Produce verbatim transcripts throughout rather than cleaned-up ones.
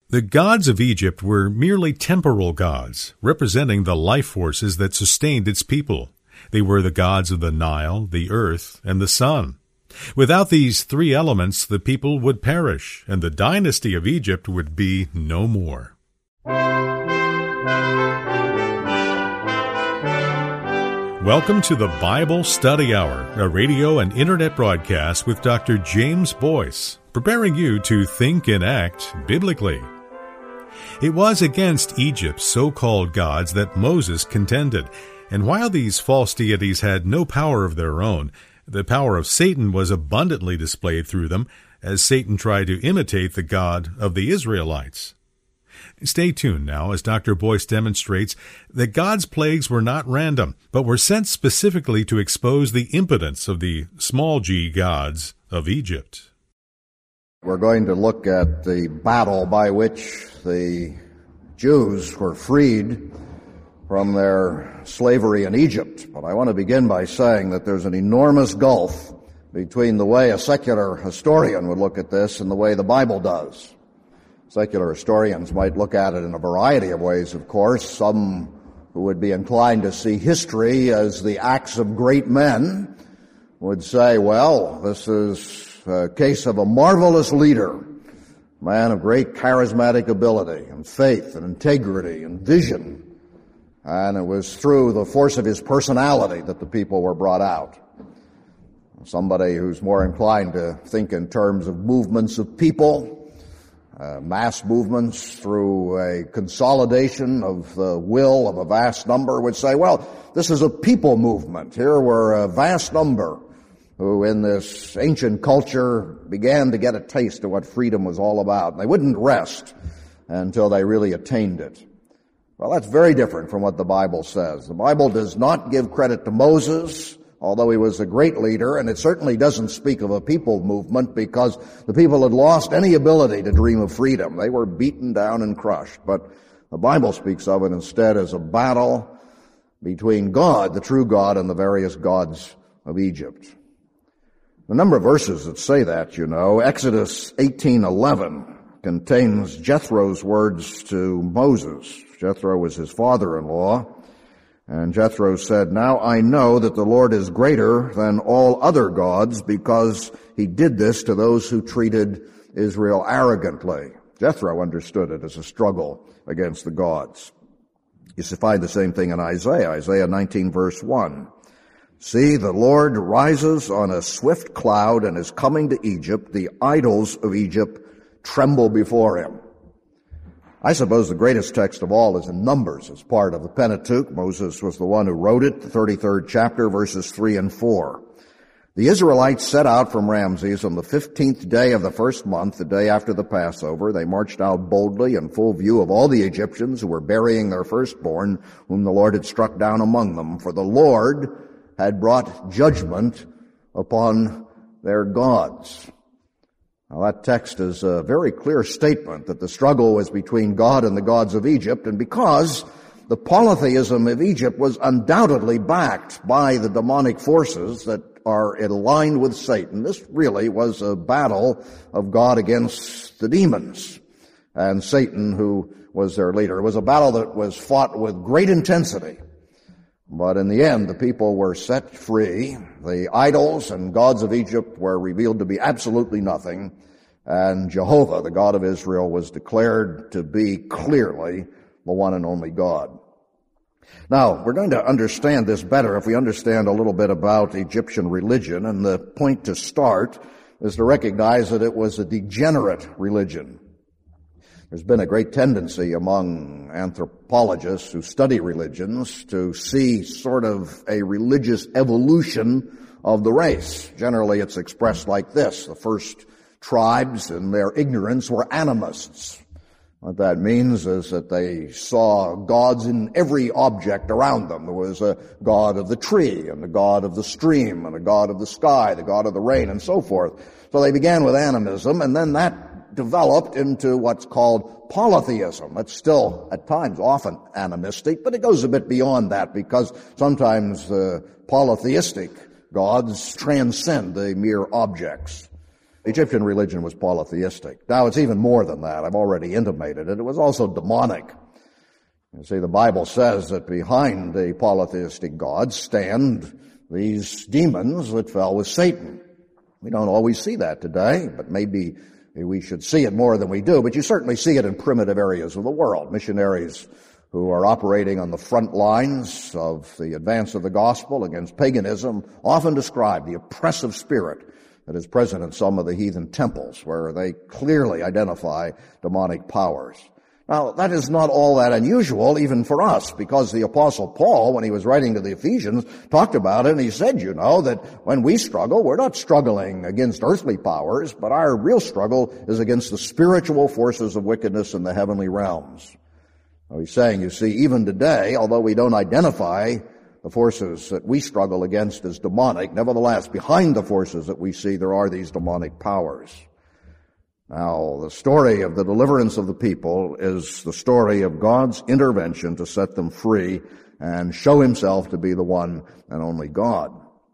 The gods of Egypt were merely temporal gods, representing the life forces that sustained its people. They were the gods of the Nile, the earth, and the sun. Without these three elements, the people would perish, and the dynasty of Egypt would be no more. Welcome to the Bible Study Hour, a radio and internet broadcast with Doctor James Boyce, preparing you to think and act biblically. It was against Egypt's so-called gods that Moses contended, and while these false deities had no power of their own, the power of Satan was abundantly displayed through them, as Satan tried to imitate the God of the Israelites. Stay tuned now as Doctor Boyce demonstrates that God's plagues were not random, but were sent specifically to expose the impotence of the small g gods of Egypt. We're going to look at the battle by which the Jews were freed from their slavery in Egypt. But I want to begin by saying that there's an enormous gulf between the way a secular historian would look at this and the way the Bible does. Secular historians might look at it in a variety of ways, of course. Some who would be inclined to see history as the acts of great men would say, well, this is a case of a marvelous leader, a man of great charismatic ability and faith and integrity and vision. And it was through the force of his personality that the people were brought out. Somebody who's more inclined to think in terms of movements of people, Uh, mass movements through a consolidation of the will of a vast number would say, well, this is a people movement. Here were a vast number who in this ancient culture began to get a taste of what freedom was all about. And they wouldn't rest until they really attained it. Well, that's very different from what the Bible says. The Bible does not give credit to Moses, although he was a great leader, and it certainly doesn't speak of a people movement because the people had lost any ability to dream of freedom. They were beaten down and crushed. But the Bible speaks of it instead as a battle between God, the true God, and the various gods of Egypt. The number of verses that say that, you know, Exodus eighteen eleven contains Jethro's words to Moses. Jethro was his father-in-law. And Jethro said, now I know that the Lord is greater than all other gods because he did this to those who treated Israel arrogantly. Jethro understood it as a struggle against the gods. You find the same thing in Isaiah, Isaiah nineteen verse one. See, the Lord rises on a swift cloud and is coming to Egypt. The idols of Egypt tremble before him. I suppose the greatest text of all is in Numbers. It's part of the Pentateuch. Moses was the one who wrote it, the thirty-third chapter, verses three and four. The Israelites set out from Ramses on the fifteenth day of the first month, the day after the Passover. They marched out boldly in full view of all the Egyptians who were burying their firstborn, whom the Lord had struck down among them. For the Lord had brought judgment upon their gods. Now, that text is a very clear statement that the struggle was between God and the gods of Egypt, and because the polytheism of Egypt was undoubtedly backed by the demonic forces that are aligned with Satan, this really was a battle of God against the demons and Satan, who was their leader. It was a battle that was fought with great intensity. But in the end, the people were set free. The idols and gods of Egypt were revealed to be absolutely nothing. And Jehovah, the God of Israel, was declared to be clearly the one and only God. Now, we're going to understand this better if we understand a little bit about Egyptian religion. And the point to start is to recognize that it was a degenerate religion. There's been a great tendency among anthropologists who study religions to see sort of a religious evolution of the race. Generally, it's expressed like this. The first tribes, in their ignorance, were animists. What that means is that they saw gods in every object around them. There was a god of the tree, and a god of the stream, and a god of the sky, the god of the rain, and so forth. So they began with animism, and then that developed into what's called polytheism. It's still, at times, often animistic, but it goes a bit beyond that because sometimes uh, polytheistic gods transcend the mere objects. Egyptian religion was polytheistic. Now, it's even more than that. I've already intimated it. It was also demonic. You see, the Bible says that behind the polytheistic gods stand these demons that fell with Satan. We don't always see that today, but maybe we should see it more than we do. But you certainly see it in primitive areas of the world. Missionaries who are operating on the front lines of the advance of the gospel against paganism often describe the oppressive spirit that is present in some of the heathen temples, where they clearly identify demonic powers. Now, that is not all that unusual even for us, because the Apostle Paul, when he was writing to the Ephesians, talked about it, and he said, you know, that when we struggle, we're not struggling against earthly powers, but our real struggle is against the spiritual forces of wickedness in the heavenly realms. Now, he's saying, you see, even today, although we don't identify the forces that we struggle against as demonic, nevertheless, behind the forces that we see, there are these demonic powers. Now, the story of the deliverance of the people is the story of God's intervention to set them free and show himself to be the one and only God.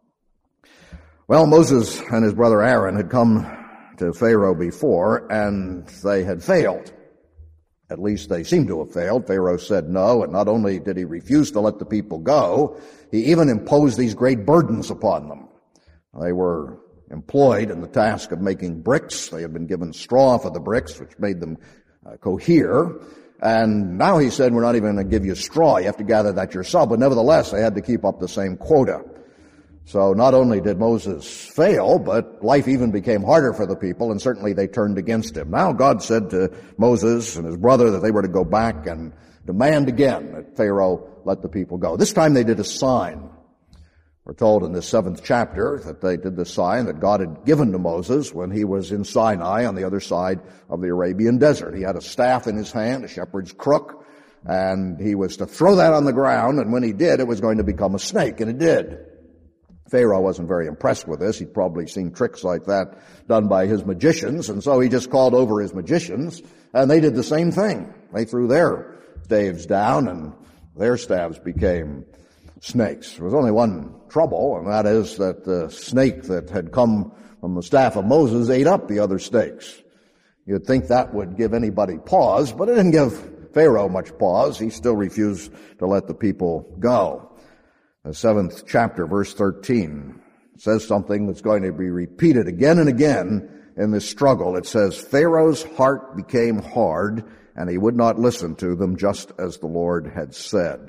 Well, Moses and his brother Aaron had come to Pharaoh before, and they had failed. At least they seemed to have failed. Pharaoh said no, and not only did he refuse to let the people go, he even imposed these great burdens upon them. They were employed in the task of making bricks. They had been given straw for the bricks, which made them uh, cohere. And now he said, we're not even going to give you straw. You have to gather that yourself. But nevertheless, they had to keep up the same quota. So not only did Moses fail, but life even became harder for the people, and certainly they turned against him. Now God said to Moses and his brother that they were to go back and demand again that Pharaoh let the people go. This time they did a sign. We're told in the seventh chapter that they did the sign that God had given to Moses when he was in Sinai on the other side of the Arabian desert. He had a staff in his hand, a shepherd's crook, and he was to throw that on the ground, and when he did, it was going to become a snake, and it did. Pharaoh wasn't very impressed with this. He'd probably seen tricks like that done by his magicians, and so he just called over his magicians, and they did the same thing. They threw their staves down, and their staves became snakes. There was only one trouble, and that is that the snake that had come from the staff of Moses ate up the other snakes. You'd think that would give anybody pause, but it didn't give Pharaoh much pause. He still refused to let the people go. The seventh chapter, verse thirteen, says something that's going to be repeated again and again in this struggle. It says, Pharaoh's heart became hard, and he would not listen to them, just as the Lord had said.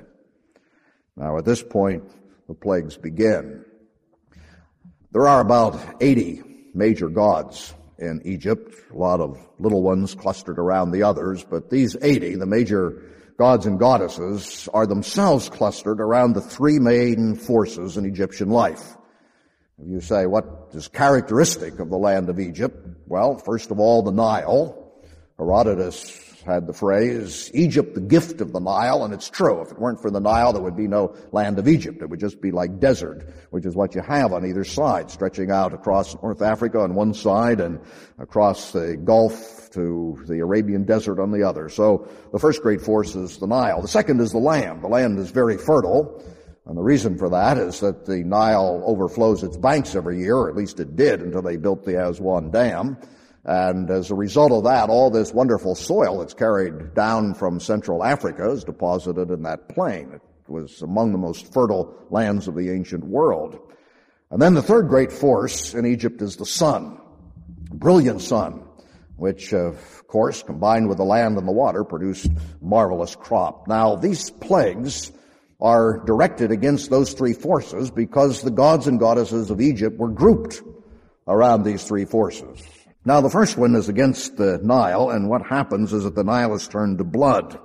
Now, at this point, the plagues begin. There are about eighty major gods in Egypt, a lot of little ones clustered around the others, but these eighty, the major gods and goddesses, are themselves clustered around the three main forces in Egyptian life. If you say, what is characteristic of the land of Egypt? Well, first of all, the Nile. Herodotus had the phrase, Egypt, the gift of the Nile, and it's true. If it weren't for the Nile, there would be no land of Egypt. It would just be like desert, which is what you have on either side, stretching out across North Africa on one side and across the Gulf to the Arabian desert on the other. So the first great force is the Nile. The second is the land. The land is very fertile, and the reason for that is that the Nile overflows its banks every year, or at least it did until they built the Aswan Dam. And as a result of that, all this wonderful soil that's carried down from Central Africa is deposited in that plain. It was among the most fertile lands of the ancient world. And then the third great force in Egypt is the sun, brilliant sun, which, of course, combined with the land and the water, produced marvelous crop. Now, these plagues are directed against those three forces because the gods and goddesses of Egypt were grouped around these three forces. Now, the first one is against the Nile, and what happens is that the Nile is turned to blood.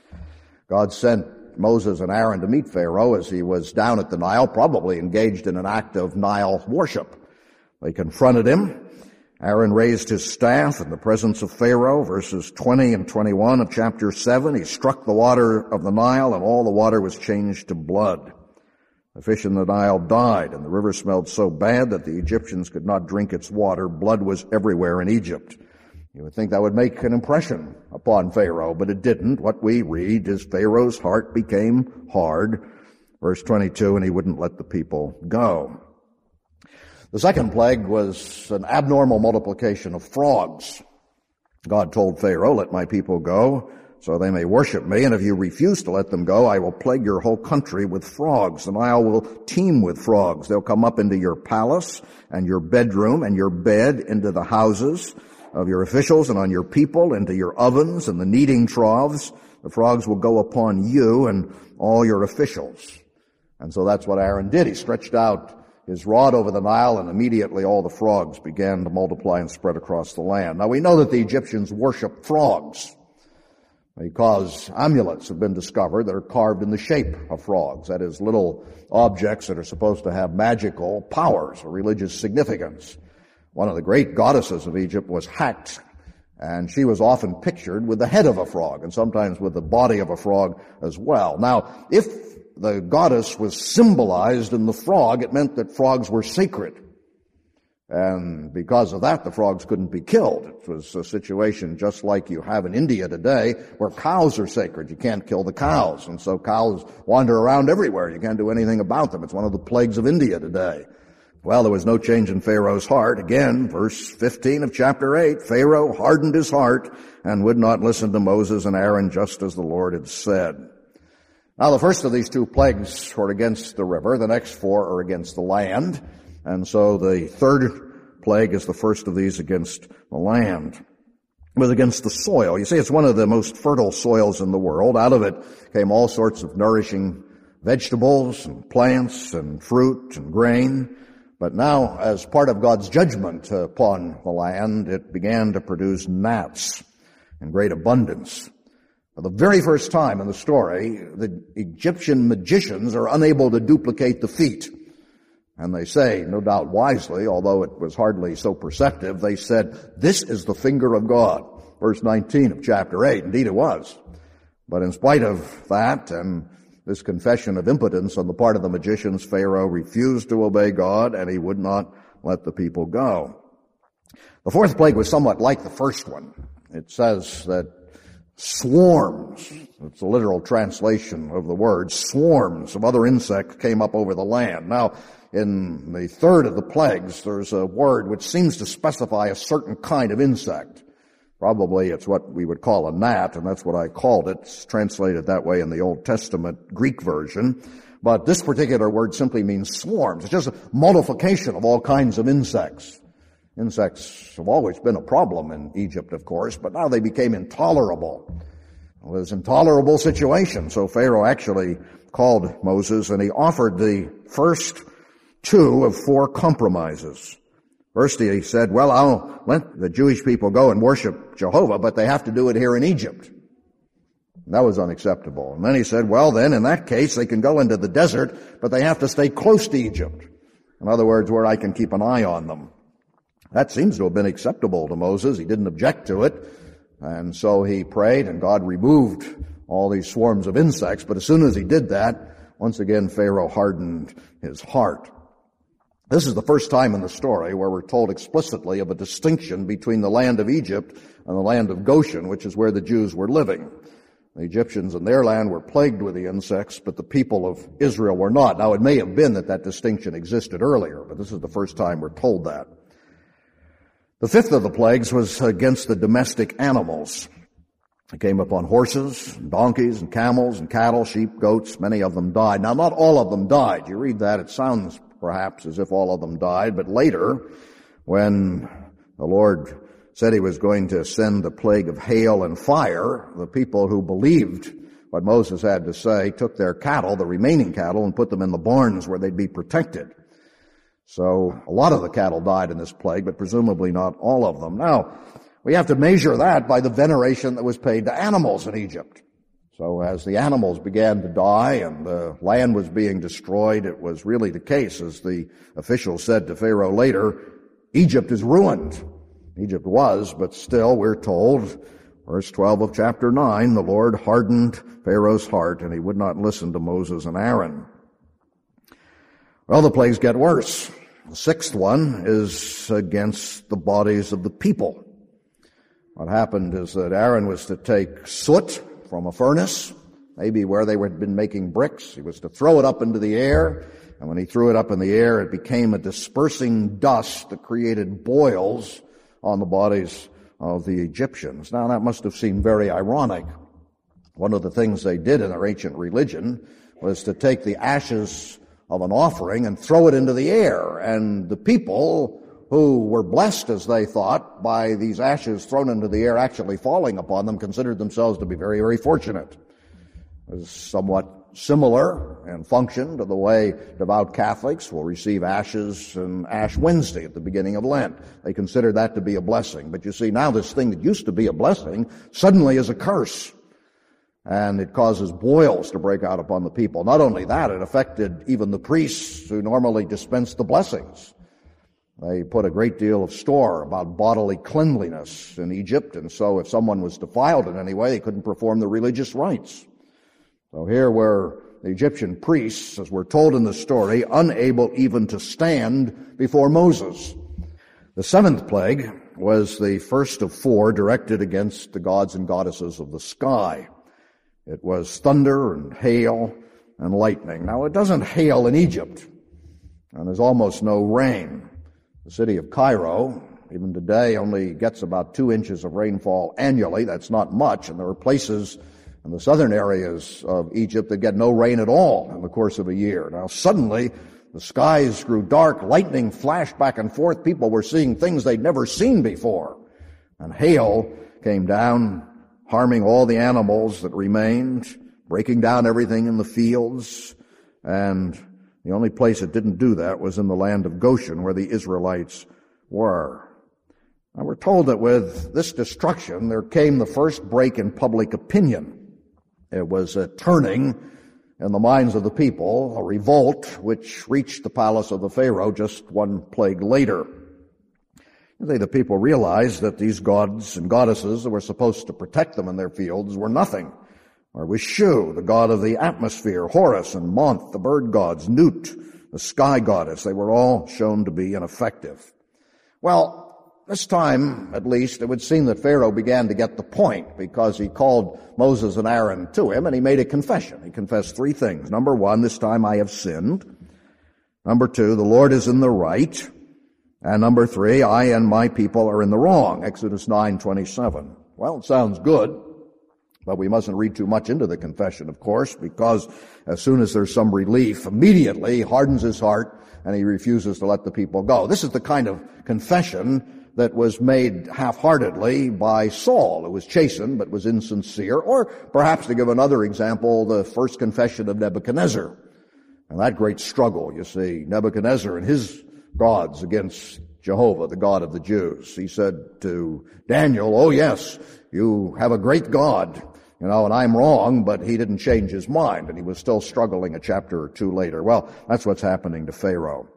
God sent Moses and Aaron to meet Pharaoh as he was down at the Nile, probably engaged in an act of Nile worship. They confronted him. Aaron raised his staff in the presence of Pharaoh, verses twenty and twenty-one of chapter seven. He struck the water of the Nile, and all the water was changed to blood. The fish in the Nile died, and the river smelled so bad that the Egyptians could not drink its water. Blood was everywhere in Egypt. You would think that would make an impression upon Pharaoh, but it didn't. What we read is Pharaoh's heart became hard, verse twenty-two, and he wouldn't let the people go. The second plague was an abnormal multiplication of frogs. God told Pharaoh, let my people go so they may worship me, and if you refuse to let them go, I will plague your whole country with frogs. The Nile will teem with frogs. They'll come up into your palace and your bedroom and your bed, into the houses of your officials and on your people, into your ovens and the kneading troughs. The frogs will go upon you and all your officials. And so that's what Aaron did. He stretched out his rod over the Nile, and immediately all the frogs began to multiply and spread across the land. Now we know that the Egyptians worship frogs because amulets have been discovered that are carved in the shape of frogs. That is, little objects that are supposed to have magical powers or religious significance. One of the great goddesses of Egypt was Hakt, and she was often pictured with the head of a frog and sometimes with the body of a frog as well. Now, if the goddess was symbolized in the frog, it meant that frogs were sacred. And because of that, the frogs couldn't be killed. It was a situation just like you have in India today, where cows are sacred. You can't kill the cows. And so cows wander around everywhere. You can't do anything about them. It's one of the plagues of India today. Well, there was no change in Pharaoh's heart. Again, verse fifteen of chapter eight, Pharaoh hardened his heart and would not listen to Moses and Aaron, just as the Lord had said. Now, the first of these two plagues were against the river. The next four are against the land. And so the third plague is the first of these against the land. It was against the soil. You see, it's one of the most fertile soils in the world. Out of it came all sorts of nourishing vegetables and plants and fruit and grain. But now, as part of God's judgment upon the land, it began to produce gnats in great abundance. For the very first time in the story, the Egyptian magicians are unable to duplicate the feat. And they say, no doubt wisely, although it was hardly so perceptive, they said, this is the finger of God. Verse nineteen of chapter eight. Indeed it was. But in spite of that and this confession of impotence on the part of the magicians, Pharaoh refused to obey God, and he would not let the people go. The fourth plague was somewhat like the first one. It says that swarms, it's a literal translation of the word, swarms of other insects came up over the land. Now, in the third of the plagues, there's a word which seems to specify a certain kind of insect. Probably it's what we would call a gnat, and that's what I called it. It's translated that way in the Old Testament Greek version. But this particular word simply means swarms. It's just a multiplication of all kinds of insects. Insects have always been a problem in Egypt, of course, but now they became intolerable. It was an intolerable situation. So Pharaoh actually called Moses, and he offered the first two of four compromises. First, he said, well, I'll let the Jewish people go and worship Jehovah, but they have to do it here in Egypt. That was unacceptable. And then he said, well, then, in that case, they can go into the desert, but they have to stay close to Egypt. In other words, where I can keep an eye on them. That seems to have been acceptable to Moses. He didn't object to it. And so he prayed, and God removed all these swarms of insects. But as soon as he did that, once again, Pharaoh hardened his heart. This is the first time in the story where we're told explicitly of a distinction between the land of Egypt and the land of Goshen, which is where the Jews were living. The Egyptians in their land were plagued with the insects, but the people of Israel were not. Now, it may have been that that distinction existed earlier, but this is the first time we're told that. The fifth of the plagues was against the domestic animals. It came upon horses, and donkeys, and camels, and cattle, sheep, goats. Many of them died. Now, not all of them died. You read that, it sounds perhaps as if all of them died, but later, when the Lord said he was going to send the plague of hail and fire, the people who believed what Moses had to say took their cattle, the remaining cattle, and put them in the barns where they'd be protected. So a lot of the cattle died in this plague, but presumably not all of them. Now, we have to measure that by the veneration that was paid to animals in Egypt. So as the animals began to die and the land was being destroyed, it was really the case, as the official said to Pharaoh later, Egypt is ruined. Egypt was, but still we're told, verse twelve of chapter nine, the Lord hardened Pharaoh's heart and he would not listen to Moses and Aaron. Well, the plagues get worse. The sixth one is against the bodies of the people. What happened is that Aaron was to take soot from a furnace, maybe where they had been making bricks. He was to throw it up into the air, And when he threw it up in the air, it became a dispersing dust that created boils on the bodies of the Egyptians. Now, that must have seemed very ironic. One of the things they did in their ancient religion was to take the ashes of an offering and throw it into the air. And the people who were blessed, as they thought, by these ashes thrown into the air actually falling upon them, considered themselves to be very, very fortunate. It was somewhat similar in function to the way devout Catholics will receive ashes and Ash Wednesday at the beginning of Lent. They consider that to be a blessing. But you see, now this thing that used to be a blessing suddenly is a curse. And it causes boils to break out upon the people. Not only that, it affected even the priests who normally dispense the blessings. They put a great deal of store about bodily cleanliness in Egypt, and so if someone was defiled in any way, they couldn't perform the religious rites. So here were the Egyptian priests, as we're told in the story, unable even to stand before Moses. The seventh plague was the first of four directed against the gods and goddesses of the sky. It was thunder and hail and lightning. Now, it doesn't hail in Egypt, and there's almost no rain. The city of Cairo, even today, only gets about two inches of rainfall annually. That's not much, and there are places in the southern areas of Egypt that get no rain at all in the course of a year. Now, suddenly, the skies grew dark, lightning flashed back and forth. People were seeing things they'd never seen before. And hail came down, harming all the animals that remained, breaking down everything in the fields. And the only place it didn't do that was in the land of Goshen, where the Israelites were. Now, we're told that with this destruction, there came the first break in public opinion. It was a turning in the minds of the people, a revolt which reached the palace of the Pharaoh just one plague later. They, the people realized that these gods and goddesses that were supposed to protect them in their fields were nothing. Or was Shu, the god of the atmosphere, Horus and Month, the bird gods, Nut, the sky goddess, they were all shown to be ineffective. Well, this time, at least, it would seem that Pharaoh began to get the point, because he called Moses and Aaron to him and he made a confession. He confessed three things. Number one, this time I have sinned. Number two, the Lord is in the right. And number three, I and my people are in the wrong. Exodus nine twenty-seven. Well, it sounds good, but we mustn't read too much into the confession, of course, because as soon as there's some relief, immediately he hardens his heart and he refuses to let the people go. This is the kind of confession that was made half-heartedly by Saul, who was chastened but was insincere. Or perhaps, to give another example, the first confession of Nebuchadnezzar. And that great struggle, you see, Nebuchadnezzar and his gods against Jehovah, the God of the Jews. He said to Daniel, oh yes, you have a great God, you know, and I'm wrong, but he didn't change his mind, and he was still struggling a chapter or two later. Well, that's what's happening to Pharaoh.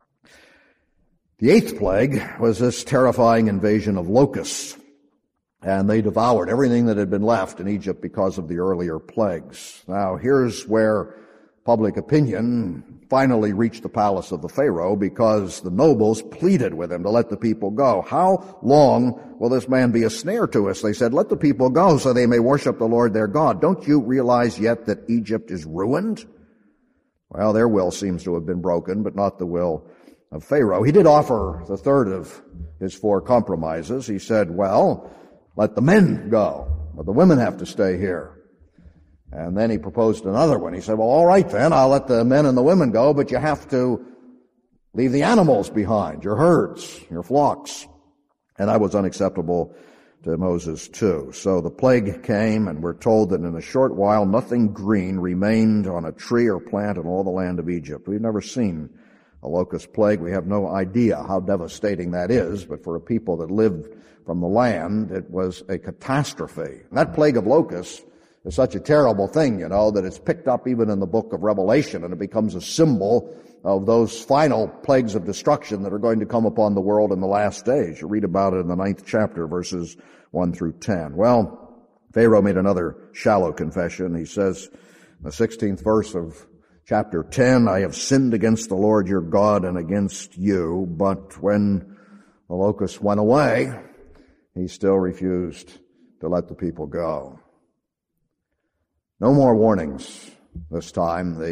The eighth plague was this terrifying invasion of locusts, and they devoured everything that had been left in Egypt because of the earlier plagues. Now, here's where public opinion finally reached the palace of the Pharaoh, because the nobles pleaded with him to let the people go. How long will this man be a snare to us? They said, let the people go so they may worship the Lord their God. Don't you realize yet that Egypt is ruined? Well, their will seems to have been broken, but not the will of Pharaoh. He did offer the third of his four compromises. He said, well, let the men go, but the women have to stay here. And then he proposed another one. He said, well, all right then, I'll let the men and the women go, but you have to leave the animals behind, your herds, your flocks. And that was unacceptable to Moses too. So the plague came, and we're told that in a short while nothing green remained on a tree or plant in all the land of Egypt. We've never seen a locust plague. We have no idea how devastating that is, but for a people that lived from the land, it was a catastrophe. And that plague of locusts is such a terrible thing, you know, that it's picked up even in the book of Revelation, and it becomes a symbol of those final plagues of destruction that are going to come upon the world in the last days. You read about it in the ninth chapter, verses one through ten. Well, Pharaoh made another shallow confession. He says in the sixteenth verse of chapter ten, I have sinned against the Lord your God and against you. But when the locusts went away, he still refused to let the people go. No more warnings this time. The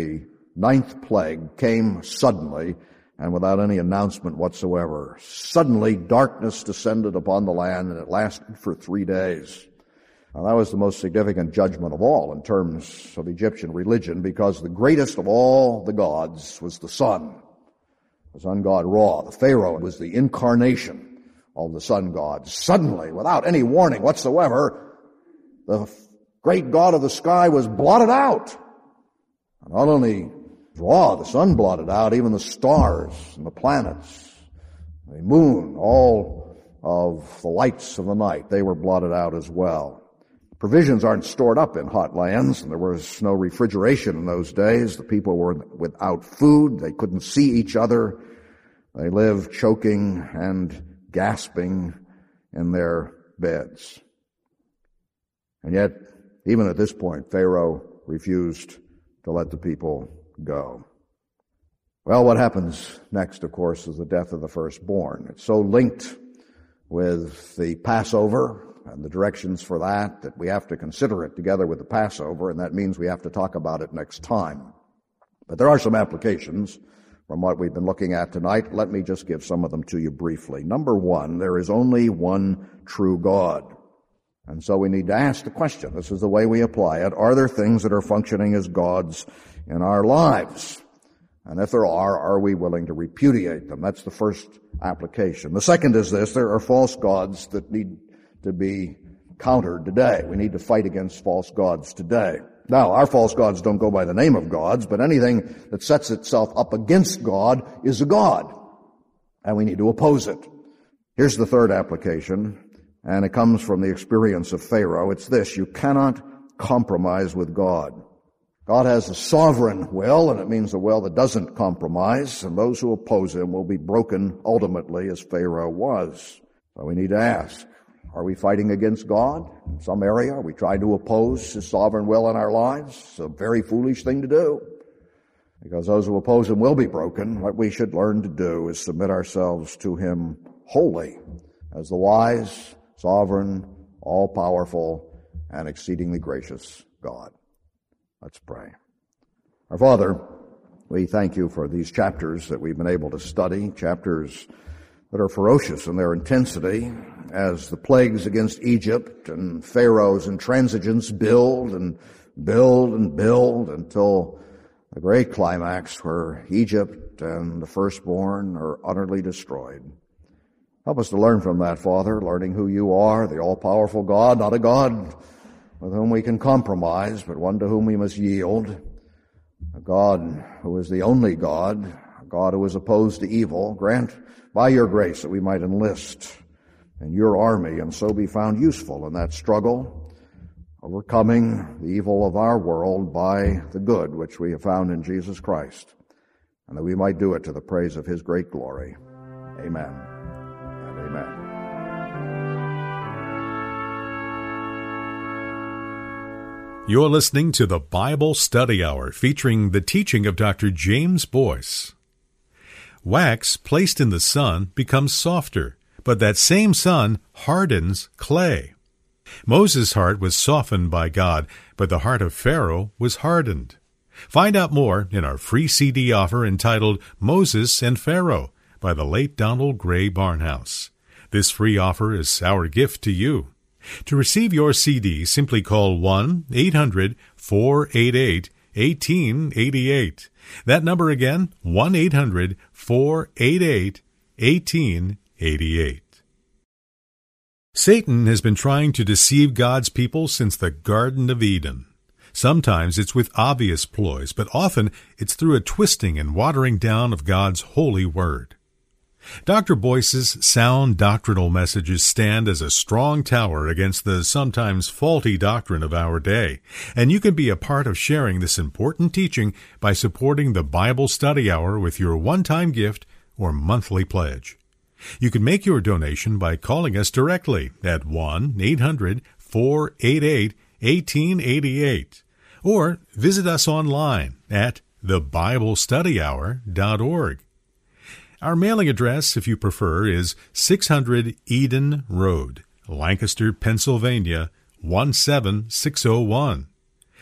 ninth plague came suddenly and without any announcement whatsoever. Suddenly, darkness descended upon the land, and it lasted for three days. Now, that was the most significant judgment of all in terms of Egyptian religion, because the greatest of all the gods was the sun, the sun god Ra. The Pharaoh was the incarnation of the sun god. Suddenly, without any warning whatsoever, the great god of the sky was blotted out. And not only Ra, the sun blotted out, even the stars and the planets, the moon, all of the lights of the night, they were blotted out as well. Provisions aren't stored up in hot lands, and there was no refrigeration in those days. The people were without food. They couldn't see each other. They lived choking and gasping in their beds. And yet, even at this point, Pharaoh refused to let the people go. Well, what happens next, of course, is the death of the firstborn. It's so linked with the Passover and the directions for that, that we have to consider it together with the Passover, and that means we have to talk about it next time. But there are some applications from what we've been looking at tonight. Let me just give some of them to you briefly. Number one, there is only one true God. And so we need to ask the question, this is the way we apply it, are there things that are functioning as gods in our lives? And if there are, are we willing to repudiate them? That's the first application. The second is this, there are false gods that need to be countered today. We need to fight against false gods today. Now, our false gods don't go by the name of gods, but anything that sets itself up against God is a god, and we need to oppose it. Here's the third application, and it comes from the experience of Pharaoh. It's this, you cannot compromise with God. God has a sovereign will, and it means a will that doesn't compromise, and those who oppose him will be broken ultimately as Pharaoh was. So we need to ask, are we fighting against God in some area? Are we trying to oppose his sovereign will in our lives? It's a very foolish thing to do, because those who oppose him will be broken. What we should learn to do is submit ourselves to him wholly as the wise, sovereign, all-powerful, and exceedingly gracious God. Let's pray. Our Father, we thank you for these chapters that we've been able to study, chapters that are ferocious in their intensity as the plagues against Egypt and Pharaoh's intransigence build and build and build until the great climax where Egypt and the firstborn are utterly destroyed. Help us to learn from that, Father, learning who you are, the all-powerful God, not a God with whom we can compromise, but one to whom we must yield, a God who is the only God, a God who is opposed to evil. Grant by your grace that we might enlist in your army and so be found useful in that struggle, overcoming the evil of our world by the good which we have found in Jesus Christ, and that we might do it to the praise of his great glory. Amen and amen. You're listening to the Bible Study Hour, featuring the teaching of Doctor James Boyce. Wax placed in the sun becomes softer, but that same sun hardens clay. Moses' heart was softened by God, but the heart of Pharaoh was hardened. Find out more in our free C D offer entitled Moses and Pharaoh by the late Donald Gray Barnhouse. This free offer is our gift to you. To receive your C D, simply call one eight hundred four eight eight one eight eight eight. That number again, one eight hundred four eight eight one eight eight eight. Satan has been trying to deceive God's people since the Garden of Eden. Sometimes it's with obvious ploys, but often it's through a twisting and watering down of God's holy word. Doctor Boyce's sound doctrinal messages stand as a strong tower against the sometimes faulty doctrine of our day, and you can be a part of sharing this important teaching by supporting the Bible Study Hour with your one-time gift or monthly pledge. You can make your donation by calling us directly at one eight hundred four eight eight one eight eight eight or visit us online at the bible study hour dot org. Our mailing address, if you prefer, is six hundred Eden Road, Lancaster, Pennsylvania, one seven six oh one.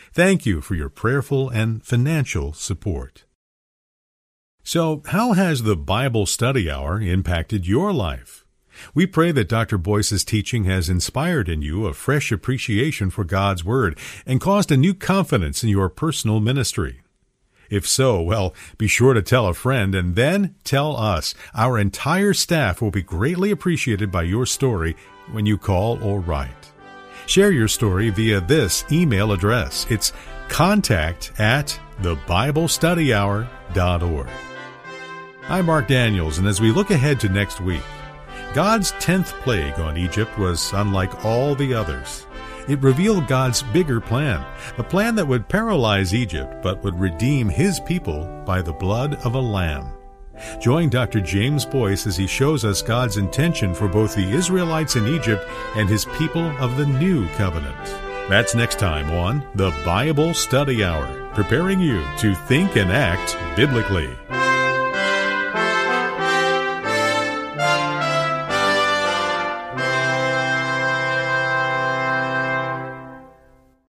Thank you for your prayerful and financial support. So, how has the Bible Study Hour impacted your life? We pray that Doctor Boyce's teaching has inspired in you a fresh appreciation for God's Word and caused a new confidence in your personal ministry. If so, well, be sure to tell a friend and then tell us. Our entire staff will be greatly appreciated by your story when you call or write. Share your story via this email address. It's contact at the bible study hour dot org. I'm Mark Daniels, and as we look ahead to next week, God's tenth plague on Egypt was unlike all the others. It revealed God's bigger plan, a plan that would paralyze Egypt but would redeem His people by the blood of a lamb. Join Doctor James Boyce as he shows us God's intention for both the Israelites in Egypt and His people of the New Covenant. That's next time on the Bible Study Hour, preparing you to think and act biblically.